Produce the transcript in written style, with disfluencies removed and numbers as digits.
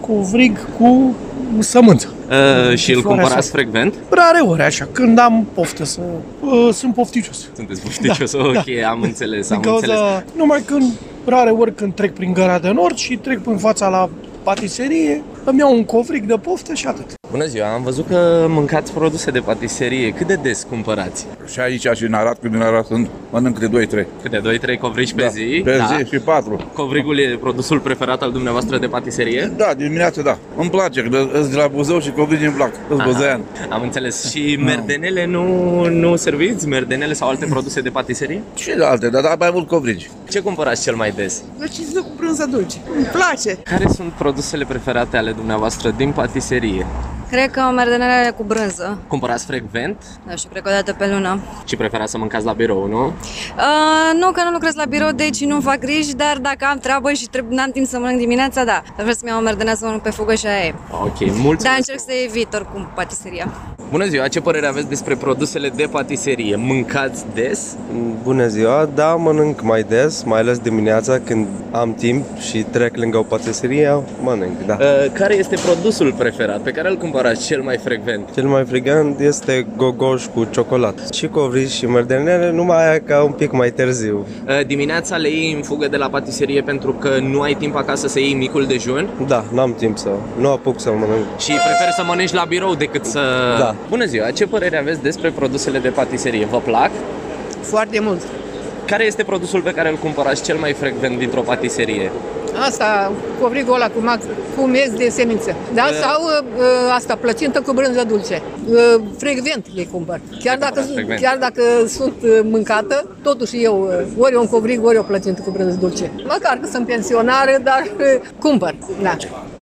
covrig cu sămânță. Și îl cumpărați frecvent? Rare ori, așa, când am poftă să... sunt pofticios. Sunteți pofticios, da, ok, da. Am înțeles, Numai când, rare ori când trec prin Gara de Nord și trec în fața la patiserie, îmi iau un covrig de poftă și atât. Bună ziua, am văzut că mâncați produse de patiserie. Cât de des cumpărați? Și aici și în Arad, când în Arad mănânc de 2-3. Câte 2-3 covrigi pe zi? Pe zi și 4. Covrigul e produsul preferat al dumneavoastră de patiserie? Da, dimineața da. Îmi place, că îți de la Buzău și covrigi îmi plac. Îți băzăian. Am înțeles. Și merdenele nu serviți? Merdenele sau alte produse de patiserie? Și de alte, dar mai mult covrigi. Ce cumpărați cel mai des? Văciță cu brânză dulce. Îmi place. Care sunt produsele preferate ale dumneavoastră din patiserie? Cred că merdenele cu brânză. Cumpărați frecvent? Da, și cred că o dată pe lună. Și preferați să mâncați la birou, nu? Nu, că nu lucrez la birou, deci nu fac griji, dar dacă am treabă și n-am timp să mănânc dimineața, da. Dar vreau să-mi iau o merdenea să mănânc pe fugă și aia e. Ok, mulțumesc. Dar încerc să evit oricum patiseria. Bună ziua, ce părere aveți despre produsele de patiserie? Mâncați des? Bună ziua, da, mănânc mai des, mai ales dimineața când am timp și trec lângă o patiserie, mănânc, da. Care este produsul preferat pe care îl cumpărați cel mai frecvent? Cel mai frecvent este gogoș cu ciocolată. Și covrigi și merdenele, numai aia ca un pic mai târziu. Dimineața le iei în fugă de la patiserie pentru că nu ai timp acasă să iei micul dejun? Da, n-am timp nu apuc să mănânc. Și preferi să mănânci la birou decât să... Da. Bună ziua, ce părere aveți despre produsele de patiserie? Vă plac? Foarte mult. Care este produsul pe care îl cumpărați cel mai frecvent dintr-o patiserie? Asta, covrigul ăla cu miez de semință. Da? Sau asta, plăcintă cu brânză dulce. Frecvent le cumpăr. Chiar dacă sunt mâncată, totuși eu ori un covrig, ori o plăcintă cu brânză dulce. Măcar că sunt pensionară, dar cumpăr. Da.